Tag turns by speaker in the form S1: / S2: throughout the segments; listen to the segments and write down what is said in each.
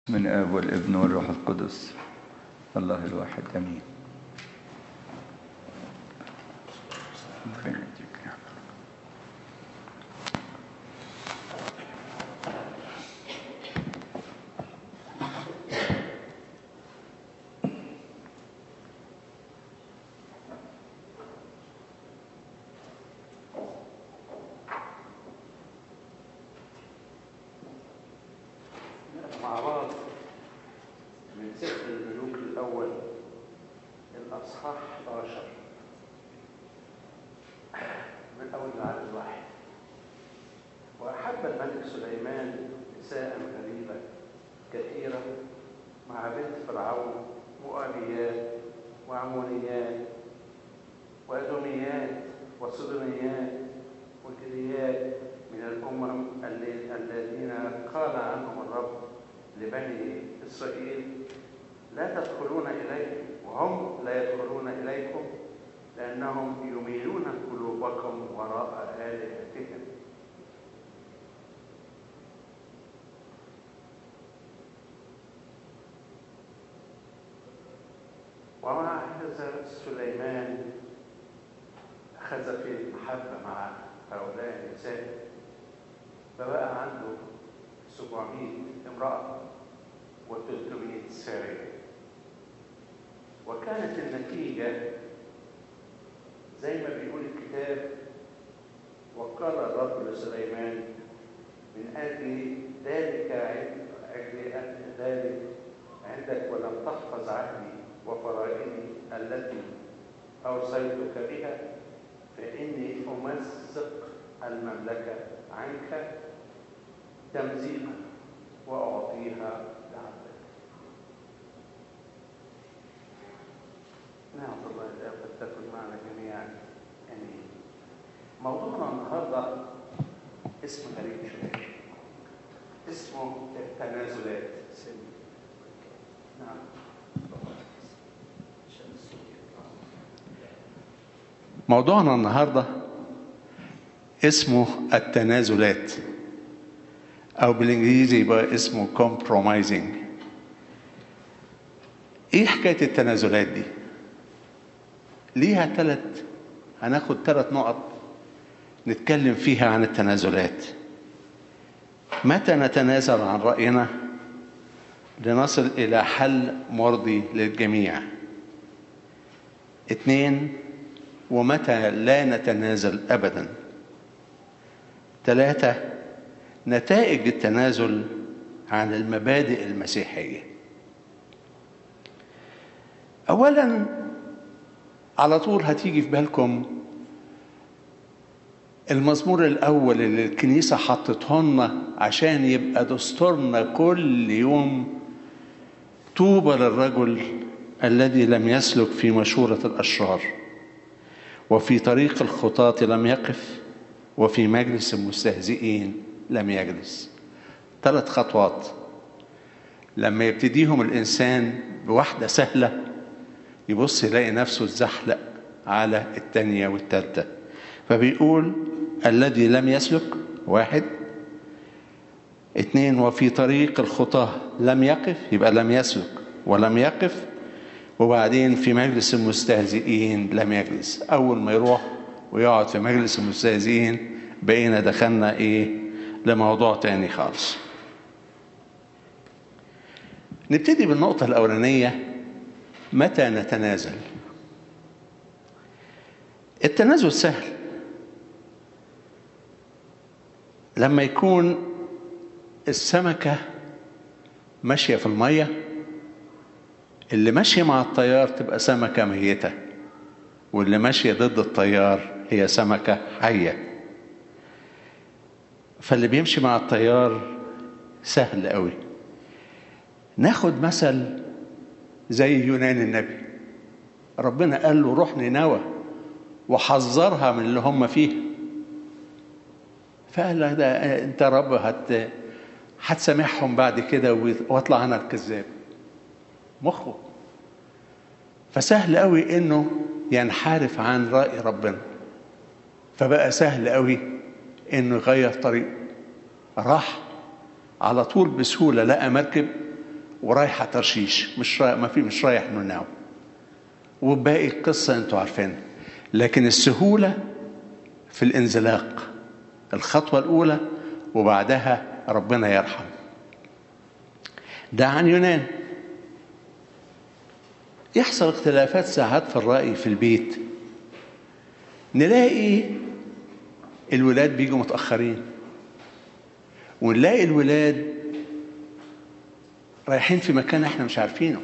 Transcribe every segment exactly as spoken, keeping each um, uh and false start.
S1: من آب والابن والروح القدس الله الواحد امين.
S2: مع بعض من سفر الملوك الأول الأصحاح إحدى عشر من أول العدد واحد. وأحب الملك سليمان نساء غريبة كثيرة مع بنت فرعون مؤابيات وعمونيات وأدوميات وصدونيات وكليات من الأمم الذين قال عنهم الرب لبني إسرائيل لا تدخلون إليهم وهم لا يدخلون إليكم لأنهم يميلون قلوبكم وراء آلهتهم. ومع هذا سليمان أخذ في المحبة مع هؤلاء النساء فبقى عنده سبعمائة امرأة وثلاثمائة سارية. وكانت النتيجة زي ما بيقول الكتاب: وقال الرب لسليمان من أجل ذلك أجل ذلك عندك ولم تحفظ عهدي وفرائضي التي أوصيتك بها فإني أمزق المملكة عنك تمزيقا وأعطيها لعبدك. نعم الله الآب تكن معنا جميعا آمين. موضوعنا النهارده اسم غريب شوية، اسمه التنازلات. نعم. موضوعنا النهارده اسمه التنازلات، أو بالإنجليزي يبقى اسمه compromising. إيه حكاية التنازلات دي؟ ليها ثلاث هناخد ثلاث نقط نتكلم فيها عن التنازلات. متى نتنازل عن رأينا لنصل إلى حل مرضي للجميع؟ اثنين، ومتى لا نتنازل أبدا؟ ثلاثة، نتائج التنازل عن المبادئ المسيحية. أولا على طول هتيجي في بالكم المزمور الأول اللي الكنيسة حطته لنا عشان يبقى دستورنا كل يوم: طوبى للرجل الذي لم يسلك في مشورة الأشرار وفي طريق الخطاة لم يقف وفي مجلس المستهزئين لم يجلس. ثلاث خطوات لما يبتديهم الإنسان بواحدة سهلة يبص يلاقي نفسه اتزحلق على الثانية والثالثة. فبيقول الذي لم يسلك، واحد. اثنين، وفي طريق الخطاة لم يقف، يبقى لم يسلك ولم يقف. وبعدين في مجلس المستهزئين لم يجلس. أول ما يروح ويقعد في مجلس المستهزئين بقينا دخلنا إيه لموضوع تاني خالص. نبتدي بالنقطة الأولانية: متى نتنازل؟ التنازل سهل لما يكون السمكة ماشية في المية، اللي ماشية مع التيار تبقى سمكة ميتة، واللي ماشية ضد التيار هي سمكة حية. فاللي بيمشي مع التيار سهل قوي. ناخد مثل زي يونان النبي، ربنا قال له روح نينوى وحذرها من اللي هم فيه، فقال له ده انت رب هت هتسامحهم بعد كده واطلع انا الكذاب. مخه فسهل قوي انه ينحرف عن رأي ربنا، فبقى سهل قوي انه يغير طريقه. راح على طول بسهولة لقى مركب ورايحة ترشيش، مش رايح ما في مش رايح نوناو، وباقي القصة انتوا عارفينها. لكن السهولة في الانزلاق، الخطوة الأولى وبعدها ربنا يرحم. ده عن يونان. يحصل اختلافات ساعات في الرأي في البيت، نلاقي الولاد بيجوا متأخرين، ونلاقي الولاد رايحين في مكان احنا مش عارفينه،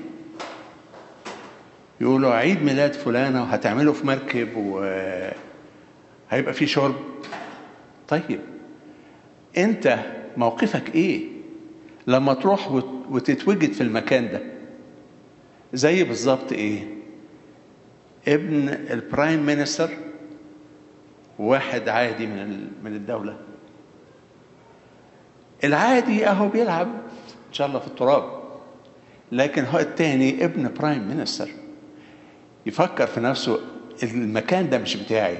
S2: يقولوا عيد ميلاد فلانة وهتعمله في مركب وهيبقى فيه شرب. طيب انت موقفك ايه لما تروح وتتوجد في المكان ده؟ زي بالظبط ايه؟ ابن البرايم مينستر، واحد عادي من من الدولة، العادي اهو بيلعب ان شاء الله في التراب، لكن هو التاني ابن برايم مينستر يفكر في نفسه المكان ده مش بتاعي.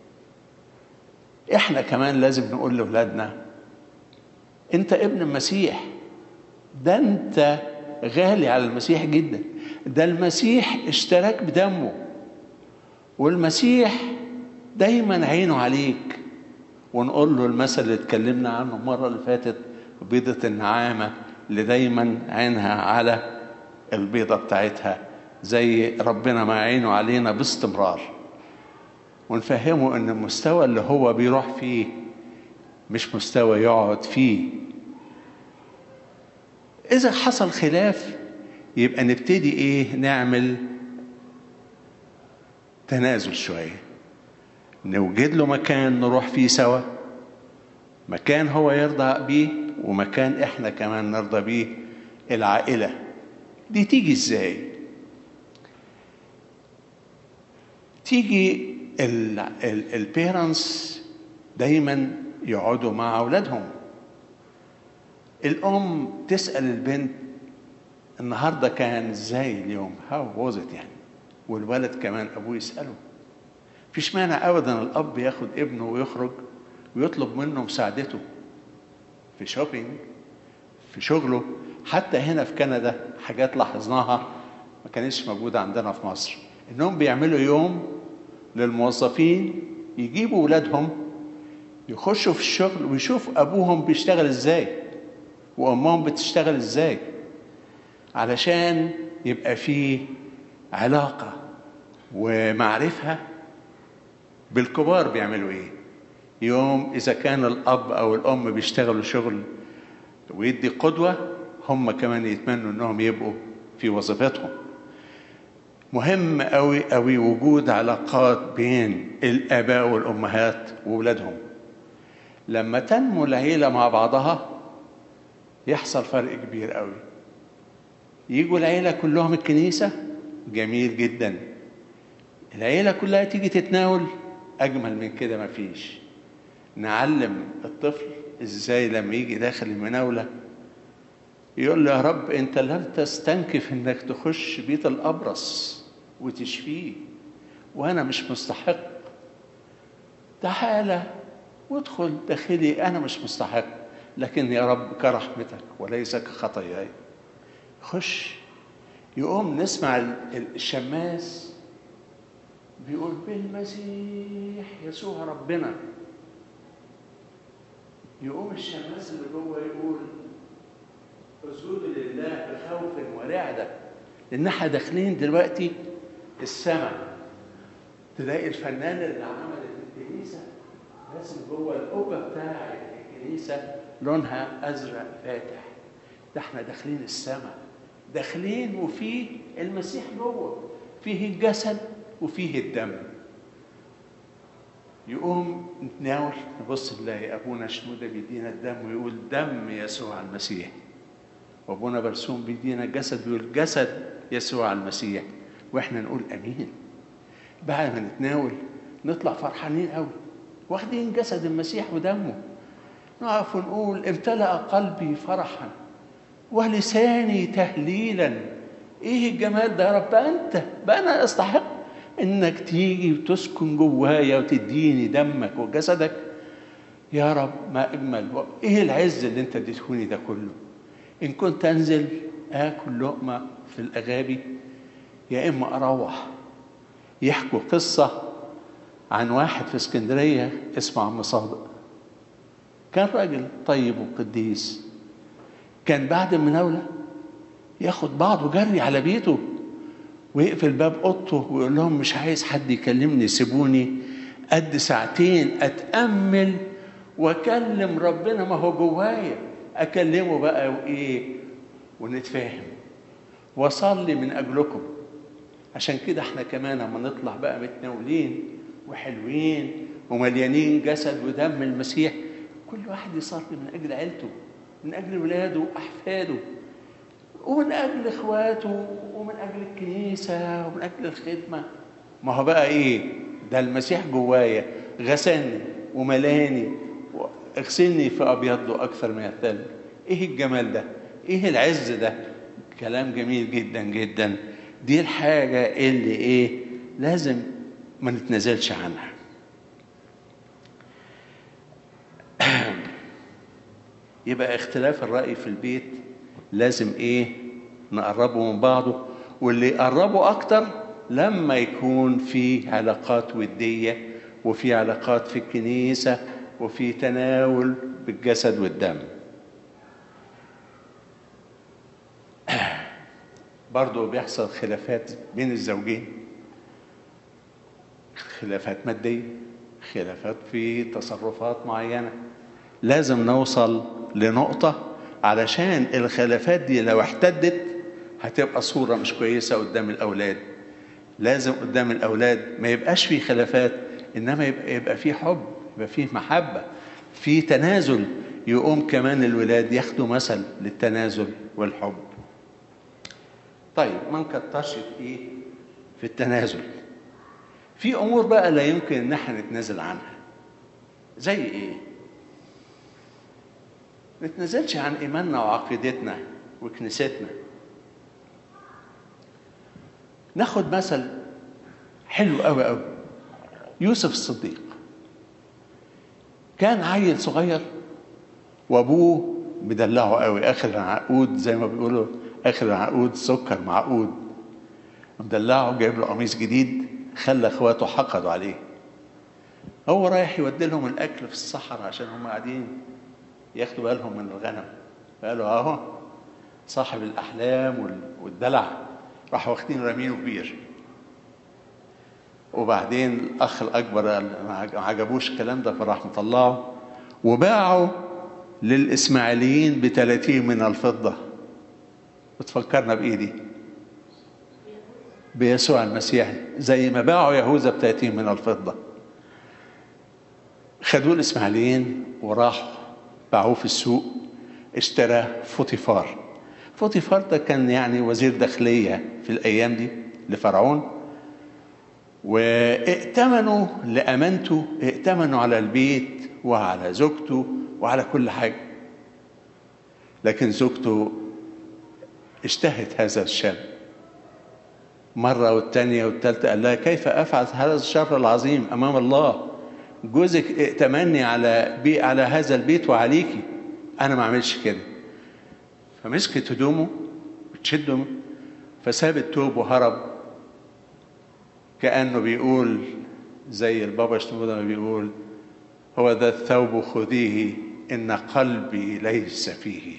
S2: احنا كمان لازم نقول لاولادنا انت ابن المسيح، ده انت غالي على المسيح جدا، ده المسيح اشتراك بدمه، والمسيح دايما عينه عليك. ونقول له المثل اللي اتكلمنا عنه المرة اللي فاتت، بيضة النعامة اللي دايما عينها على البيضة بتاعتها، زي ربنا ما عينه علينا باستمرار. ونفهمه ان المستوى اللي هو بيروح فيه مش مستوى يقعد فيه. اذا حصل خلاف يبقى نبتدي ايه؟ نعمل تنازل شوية، نوجد له مكان نروح فيه سوا، مكان هو يرضى بيه ومكان احنا كمان نرضى بيه. العائلة دي تيجي ازاي؟ تيجي البيرنتس دايما يقعدوا مع اولادهم. الام تسأل البنت النهارده كان ازاي اليوم، هاو واز ات يعني، والولد كمان ابوه يسأله. فيش مانع ابدا الاب ياخد ابنه ويخرج ويطلب منه مساعدته في شوبينج، في شغله. حتى هنا في كندا حاجات لاحظناها ما كانتش موجودة عندنا في مصر، انهم بيعملوا يوم للموظفين يجيبوا ولادهم يخشوا في الشغل ويشوف ابوهم بيشتغل ازاي وامهم بتشتغل ازاي، علشان يبقى فيه علاقة ومعرفة بالكبار بيعملوا ايه. يوم اذا كان الاب او الام بيشتغلوا شغل ويدي قدوة، هم كمان يتمنوا انهم يبقوا في وظيفتهم. مهم قوي قوي وجود علاقات بين الاباء والامهات واولادهم. لما تنمو العيلة مع بعضها يحصل فرق كبير قوي. يجوا العيلة كلهم الكنيسة، جميل جدا. العيلة كلها تيجي تتناول، اجمل من كده مفيش. نعلم الطفل ازاي لما يجي داخل المناولة يقول له يا رب انت لن تستنكف انك تخش بيت الابرص وتشفيه وانا مش مستحق، تعالى وادخل داخلي، انا مش مستحق، لكن يا رب كرحمتك وليس كخطاياي خش. يقوم نسمع الشماس بيقول بالمسيح يسوع ربنا، يقوم الشماس اللي جوه يقول اسجدوا لله بخوف ورعدة، لان احنا داخلين دلوقتي السماء. تلاقي الفنان اللي عمل الكنيسة راسم جوه القبة بتاع الكنيسة لونها ازرق فاتح. ده احنا داخلين السماء، داخلين وفيه المسيح جوه، فيه الجسد وفيه الدم. يقوم نتناول نبص نلاقي ابونا شنودة بيدينا الدم ويقول دم يسوع المسيح، وابونا برسوم بيدينا الجسد ويقول جسد يسوع المسيح، واحنا نقول امين. بعد ما نتناول نطلع فرحانين قوي، واخدين جسد المسيح ودمه، نقف ونقول امتلأ قلبي فرحا ولساني تهليلا. ايه الجمال ده يا رب، انت بقى انا استحق انك تيجي وتسكن جوايا وتديني دمك وجسدك. يا رب ما اجمل، ايه العز اللي انت اديتهوني ده كله. ان كنت انزل آكل لقمة في الأغابي يا إما أروح. يحكوا قصة عن واحد في اسكندرية اسمه عم صادق، كان راجل طيب وقديس، كان بعد المناولة ياخد بعضه جري على بيته ويقفل باب اوضته ويقول لهم مش عايز حد يكلمني، سيبوني قد ساعتين اتامل واكلم ربنا، ما هو جوايا اكلمه بقى وايه ونتفاهم واصلي من اجلكم. عشان كده احنا كمان لما نطلع بقى متناولين وحلوين ومليانين جسد ودم المسيح، كل واحد يصلي من اجل عيلته، من اجل ولاده واحفاده، ومن أجل إخواته، ومن أجل الكنيسة، ومن أجل الخدمة. ما هو بقى إيه ده؟ المسيح جوايا غسلني وملاني واغسلني في أبيضه أكثر من الثلج. إيه الجمال ده؟ إيه العز ده؟ كلام جميل جدا جدا. دي الحاجة اللي إيه لازم ما نتنازلش عنها. يبقى اختلاف الرأي في البيت لازم ايه نقربه من بعضه، واللي يقربه اكتر لما يكون في علاقات ودية وفي علاقات في الكنيسة وفي تناول بالجسد والدم. برضو بيحصل خلافات بين الزوجين، خلافات مادية، خلافات في تصرفات معينة. لازم نوصل لنقطة علشان الخلافات دي لو احتدت هتبقى صورة مش كويسة قدام الأولاد. لازم قدام الأولاد ما يبقاش فيه خلافات، إنما يبقى, يبقى فيه حب، يبقى فيه محبة، فيه تنازل. يقوم كمان الولاد ياخدوا مثل للتنازل والحب. طيب ما نكترش في إيه في التنازل. في أمور بقى لا يمكن إن احنا نتنازل عنها. زي إيه؟ نتنازلش عن إيماننا وعقيدتنا وكنيستنا. ناخد مثل حلو قوي قوي، يوسف الصديق. كان عيل صغير وابوه مدلعه قوي، اخر العقود زي ما بيقولوا، اخر العقود سكر معقود. مدلعه، جايب له قميص جديد، خلى اخواته حقدوا عليه. هو رايح يودي لهم الاكل في الصحراء عشان هم قاعدين ياخدوا بالهم من الغنم. قالوا اهو صاحب الاحلام والدلع، راحوا واخدين رامينه بير. وبعدين الاخ الاكبر ما عجبوش الكلام ده، فراح مطلعه وباعه للاسماعيليين بثلاثين من الفضه. بتفكرنا بايدي بيسوع المسيح، زي ما باعوا يهوذا بثلاثين من الفضه. خدوه الاسماعيليين وراحوا باعوه في السوق، اشترى فوطيفار. فوطيفار ده كان يعني وزير داخلية في الأيام دي لفرعون، وائتمنوا لأمانته، ائتمنوا على البيت وعلى زوجته وعلى كل حاجة. لكن زوجته اشتهت هذا الشاب مرة والثانية والثالثة، قال لها كيف أفعل هذا الشر العظيم أمام الله؟ جوزك ائتمني على بي على هذا البيت وعليكي، أنا ما أعملش كده. فمسكت هدومه بتشده، فساب التوب وهرب. كأنه بيقول زي البابا شنودة ما بيقول هو ذا الثوب خذيه إن قلبي ليس فيه.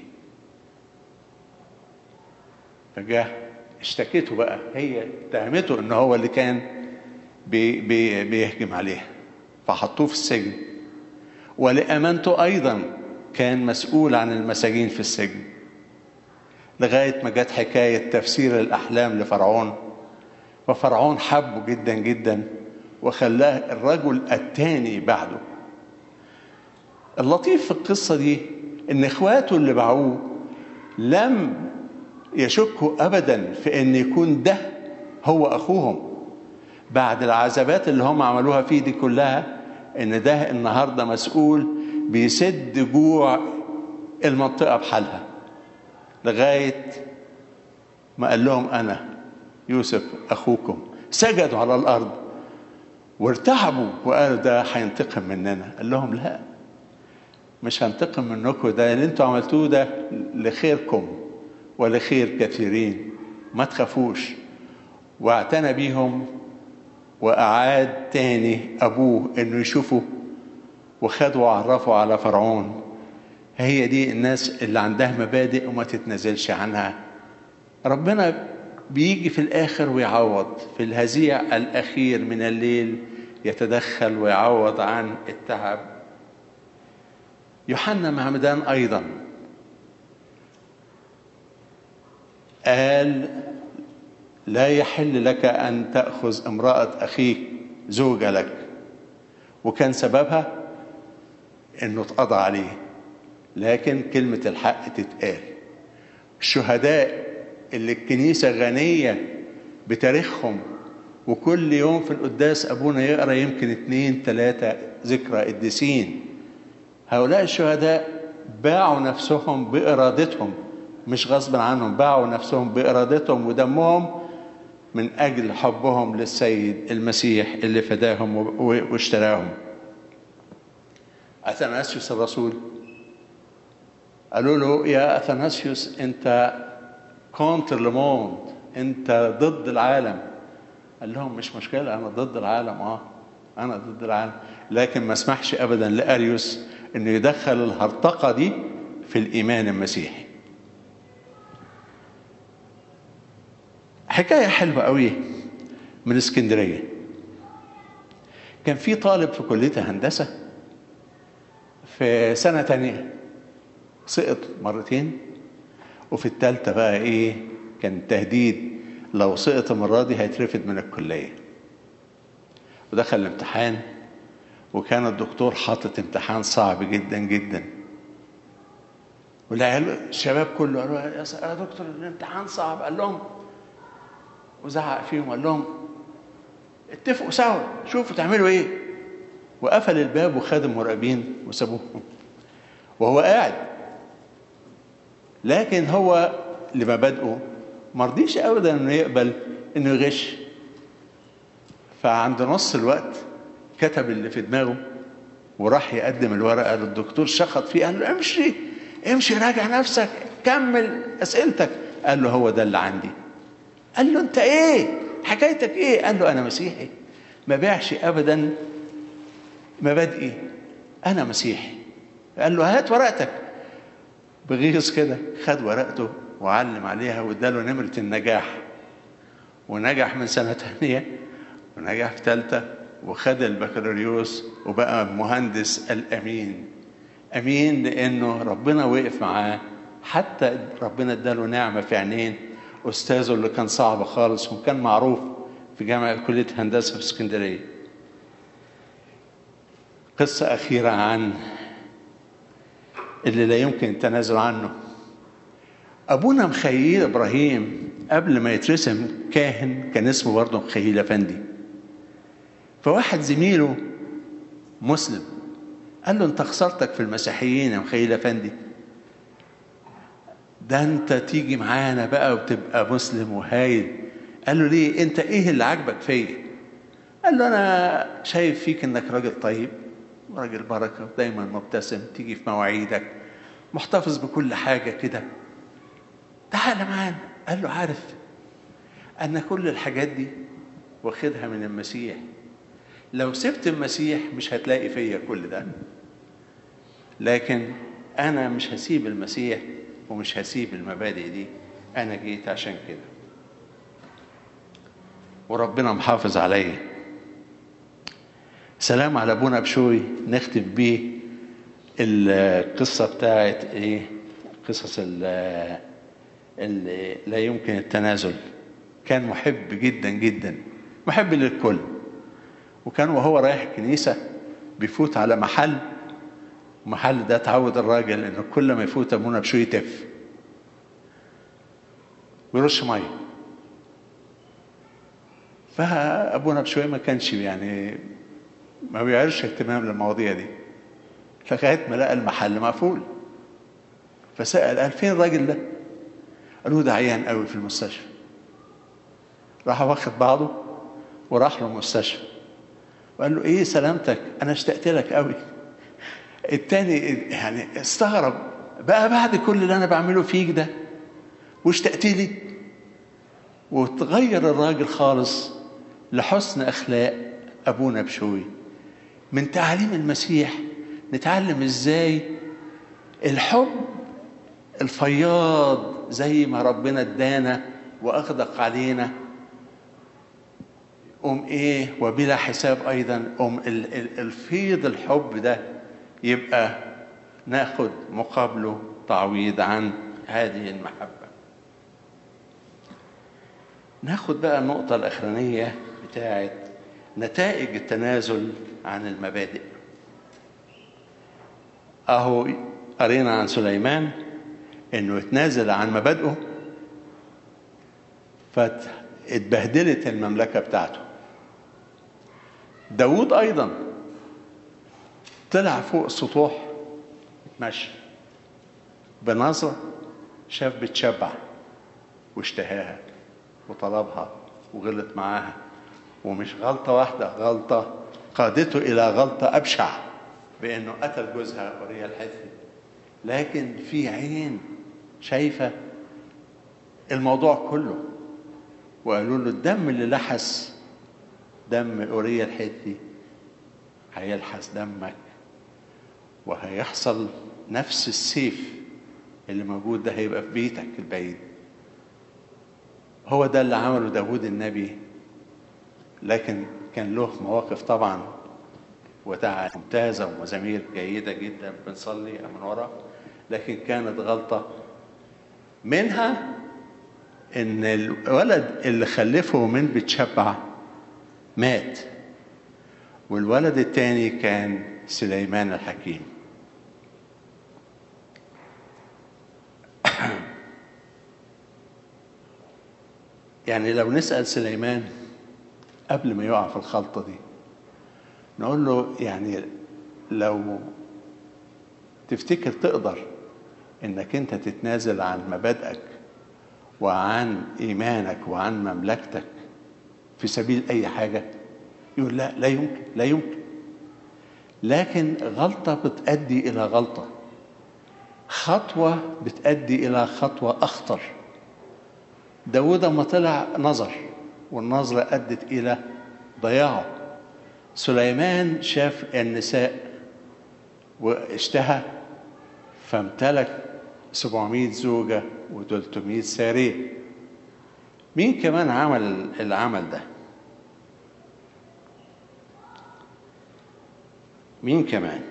S2: فجاه اشتكيته بقى، هي اتهمته إنه هو اللي كان بي بي بيهجم عليها، فحطوه في السجن. ولأمانته أيضا كان مسؤول عن المساجين في السجن، لغاية ما جت حكاية تفسير الأحلام لفرعون. وفرعون حبه جدا جدا وخلاه الرجل الثاني بعده. اللطيف في القصة دي إن إخواته اللي باعوه لم يشكوا أبدا في أن يكون ده هو أخوهم، بعد العذابات اللي هم عملوها فيه دي كلها، إن ده النهاردة مسؤول بيسد جوع المنطقة بحالها. لغاية ما قال لهم أنا يوسف أخوكم، سجدوا على الأرض وارتعبوا وقالوا ده هينتقم مننا. قال لهم لا، مش هنتقم منكم، ده اللي انتوا عملتوه ده لخيركم ولخير كثيرين. ما تخافوش. واعتنى بيهم وأعاد تاني أبوه إنه يشوفه، وخده وعرفه على فرعون. هي دي الناس اللي عندها مبادئ وما تتنازلش عنها. ربنا بيجي في الآخر ويعوض، في الهزيع الأخير من الليل يتدخل ويعوض عن التعب. يوحنا معمدان أيضا قال لا يحل لك أن تأخذ امرأة أخيك زوجة لك، وكان سببها إنه اتقضى عليه. لكن كلمة الحق تتقال. الشهداء اللي الكنيسة غنية بتاريخهم، وكل يوم في القداس أبونا يقرأ يمكن اتنين تلاتة ذكرى قديسين. هؤلاء الشهداء باعوا نفسهم بإرادتهم، مش غصب عنهم، باعوا نفسهم بإرادتهم ودمهم من أجل حبهم للسيد المسيح اللي فداهم واشتراهم. أثناسيوس الرسول قالوا له يا أثناسيوس أنت كونتر لموند، أنت ضد العالم. قال لهم مش مشكلة، أنا ضد العالم، آه أنا ضد العالم، لكن ما اسمحش أبدا لأريوس أنه يدخل الهرطقة دي في الإيمان المسيحي. حكاية حلوة قوي من اسكندرية. كان في طالب في كلية هندسة في سنة تانية سقط مرتين، وفي الثالثة بقى ايه كان تهديد لو سقط المرة دي هيترفد من الكلية. ودخل الامتحان، وكان الدكتور حاطط امتحان صعب جدا جدا، والعيال الشباب كله قالوا يا دكتور الامتحان صعب. قال لهم وزعق فيهم، قال لهم اتفقوا سوا شوفوا تعملوا ايه، وقفل الباب وخد المراقبين وسابوهم وهو قاعد. لكن هو لمبادئه ما رضيش ابدا انه يقبل انه يغش. فعند نص الوقت كتب اللي في دماغه وراح يقدم الورقه للدكتور، شخط فيه قال له امشي امشي راجع نفسك كمل اسئلتك. قال له هو ده اللي عندي. قال له انت ايه حكايتك ايه؟ قال له انا مسيحي، ما بيعش ابدا مبادئي، انا مسيحي. قال له هات ورقتك. بغيظ كده خد ورقته وعلم عليها واداله نمرة النجاح، ونجح من سنة ثانية ونجح في ثالثة وخد البكالوريوس وبقى مهندس الأمين. أمين لأنه ربنا وقف معاه، حتى ربنا اداله نعمة في عينين أستاذه اللي كان صعب خالص وكان معروف في جامعة كلية هندسة في اسكندرية. قصة أخيرة عن اللي لا يمكن التنازل عنه. أبونا مخيل إبراهيم قبل ما يترسم كاهن كان اسمه برضه مخيل أفندي. فواحد زميله مسلم قال له أنت خسرتك في المسيحيين يا مخيل أفندي، ده أنت تيجي معانا بقى وتبقى مسلم وهايل. قال له ليه؟ أنت إيه اللي عاجبك فيا؟ قال له أنا شايف فيك إنك راجل طيب راجل بركة، دايما مبتسم، تيجي في مواعيدك، محتفظ بكل حاجة كده، تعال معانا. قال له عارف أن كل الحاجات دي واخدها من المسيح، لو سبت المسيح مش هتلاقي فيا كل ده، لكن أنا مش هسيب المسيح ومش هسيب المبادئ دي، أنا جيت عشان كده وربنا محافظ عليا. سلام على أبونا بشوي نختم بيه القصة بتاعت إيه قصص اللي لا يمكن التنازل. كان محب جدا جدا، محب للكل، وكان وهو رايح الكنيسة بيفوت على محل، المحل ده تعود الراجل إنه كل ما يفوت أبونا بشوي يتف ويرش مية. فأبونا بشوي ما كانش يعني ما بيعرفش اهتمام للمواضيع دي، لغاية ما لقى المحل مقفول. فسأل قال فين الراجل ده؟ قالوا ده عيان قوي في المستشفى. راح واخد بعضه وراح له المستشفى وقال له ايه سلامتك، انا اشتقت لك قوي. التاني يعني استغرب بقى بعد كل اللي انا بعمله فيك ده واشتقت لي، وتغير الراجل خالص لحسن أخلاق أبونا بشوي. من تعاليم المسيح نتعلم إزاي الحب الفياض زي ما ربنا ادانا وأغدق علينا، أم إيه وبلا حساب أيضا، أم الفيض الحب ده يبقى ناخد مقابله تعويض عن هذه المحبة. ناخد بقى النقطة الأخرانية بتاعت نتائج التنازل عن المبادئ. أهو قرينا عن سليمان إنه يتنازل عن مبادئه فاتبهدلت المملكة بتاعته. داود أيضا طلع فوق السطوح ماشي بنظرة، شاف بتشبع واشتهاها وطلبها وغلط معاها، ومش غلطة واحدة، غلطة قادته إلى غلطة أبشع بأنه قتل جوزها أوريا الحثي. لكن في عين شايفة الموضوع كله، وقالوا له الدم اللي لحس دم أوريا الحثي هيلحس دمك، وهيحصل نفس السيف اللي موجود ده هيبقى في بيتك البعيد. هو ده اللي عمله داود النبي، لكن كان له مواقف طبعا ودعاء ممتازة ومزامير جيدة جدا بنصلي من ورا، لكن كانت غلطة منها ان الولد اللي خلفه من بتشبع مات، والولد الثاني كان سليمان الحكيم. يعني لو نسأل سليمان قبل ما يقع في الخلطة دي نقول له يعني لو تفتكر تقدر انك انت تتنازل عن مبادئك وعن ايمانك وعن مملكتك في سبيل اي حاجة، يقول لا لا يمكن لا يمكن. لكن غلطة بتؤدي الى غلطة، خطوة بتؤدي الى خطوة اخطر. داود ما طلع نظر والنظرة ادت الى ضياعه. سليمان شاف النساء واشتهى فامتلك سبعمائة زوجة وثلاثمائة سارية. مين كمان عمل العمل ده؟ مين كمان؟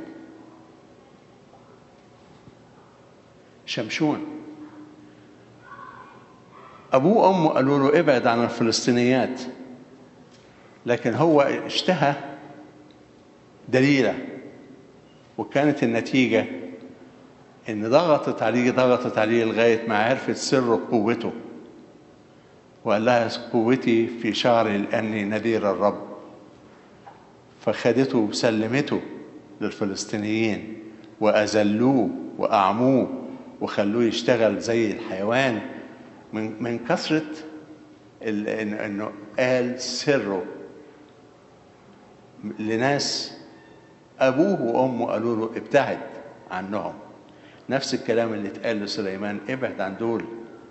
S2: شمشون. أبوه وأمه قالوا له ابعد عن الفلسطينيات، لكن هو اشتهى دليلة، وكانت النتيجة إن ضغطت عليه ضغطت عليه لغاية ما عرفت سر قوته، وقال لها قوتي في شعري لأني نذير الرب. فخدته وسلمته للفلسطينيين وأذلوه وأعموه وخلوه يشتغل زي الحيوان من من كثرة إنه قال سره لناس أبوه وأمه قالوا له ابتعد عنهم. نفس الكلام اللي اتقال لسليمان، ابعد عن دول.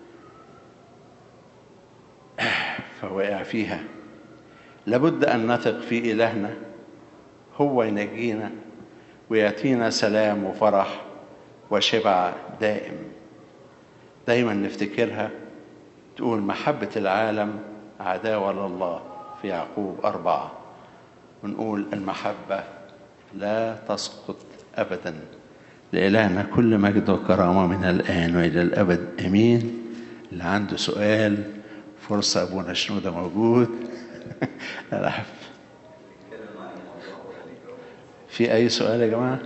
S2: فوقع فيها. لابد أن نثق في إلهنا، هو ينجينا ويعطينا سلام وفرح وشبع دائم. دايما نفتكرها، تقول محبة العالم عداوة لله في يعقوب أربعة، ونقول المحبة لا تسقط أبدا. لإلهنا كل مجد وكرامة من الآن وإلى الأبد آمين. اللي عنده سؤال فرصة، أبونا شنودة موجود. في أي سؤال يا جماعة؟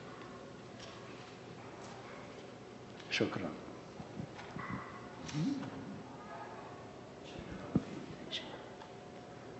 S2: شكرا.